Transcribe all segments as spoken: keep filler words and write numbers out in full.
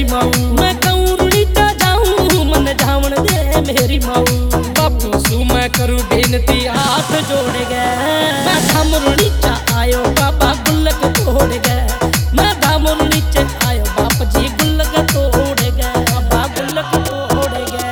मेरी माऊ। मैं कहूँ रुणीचा जाऊँ मन धावण दे मेरी माऊ। बापू सु मैं करूँ बेनती हाथ जोड़ गए। मैं धाम रुणीचा आयो बाबा गुल्लक तोड़ गए। मैं धाम रुणीचे आयो बाप जी गुल्लक तोड़ गए। बाबा गुल्लक तोड़ गए।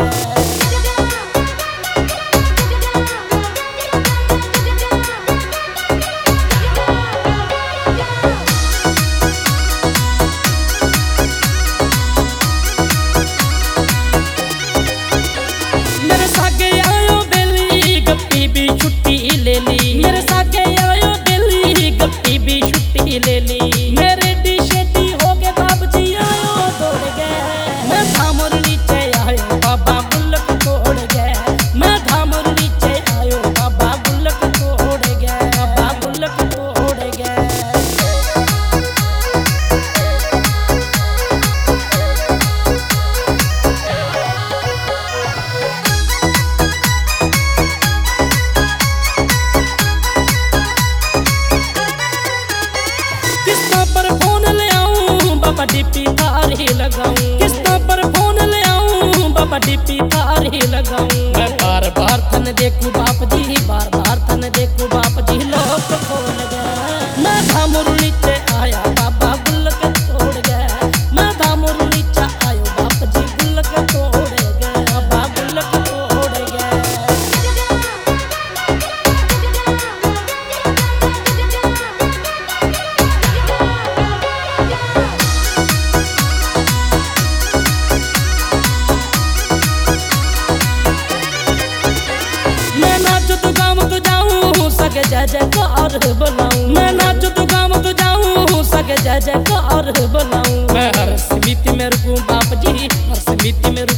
मेरे सागे आयो बेली गप्पी भी छुट्टी ले ली। मेरे सागे आयो बेली गप्पी भी छुट्टी ले ली। मेरे डी शेटी हो गए बाप जी आयो दौड़ गए। मैं धामर नीचे आयो बाबा गुल्लक तोड़ गए। मैं धामर नीचे आयो बाबा गुल्लक तोड़ गए। बाबा गुल्लक तोड़ गए। किस्ता पर फोन ले आऊं बाबा डीपी तार ही लगाऊं। किस्ता पर फोन ले आऊं बाबा डीपी तार ही लगाऊं। मैं बार बार थन देखूं बाप जी बार बार थन देखूं बाप जी लोक खोल गए। मैं धामुर नीचे आया बाबा गुल्लक तोड़ गए। मैं धामुर नीचे आयो बाप जी गुल्लक तोड़ गए। बाबा गुल्लक तोड़ गए। मैं नाचो तो गाँव तो जाऊँ सके जय जयकार बुलाऊं। मैं नाचो तो गाँव तो जाऊँ सके जय जयकार बुलाऊं। मैं हर समिति में रुकूं बाप जी हर समिति में